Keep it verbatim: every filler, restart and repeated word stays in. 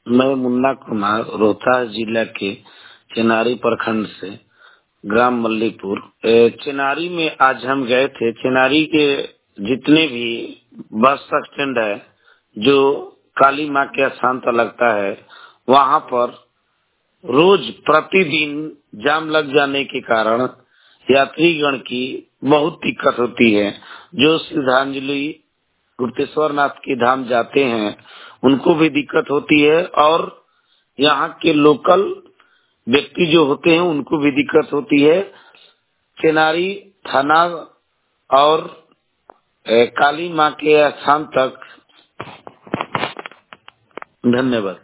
मैं मुन्ना कुमार रोहतास जिला के चेनारी प्रखंड से ग्राम मल्लीपुर। ए, चेनारी में आज हम गए थे। चेनारी के जितने भी बस स्टैंड है जो काली माँ के स्थान पर लगता है, वहाँ पर रोज प्रतिदिन जाम लग जाने के कारण यात्रीगण की बहुत दिक्कत होती है। जो श्रद्धांजलि गुप्तेश्वर नाथ के धाम जाते हैं उनको भी दिक्कत होती है और यहाँ के लोकल व्यक्ति जो होते हैं उनको भी दिक्कत होती है। चेनारी थाना और ए, काली माँ के स्थान तक। धन्यवाद।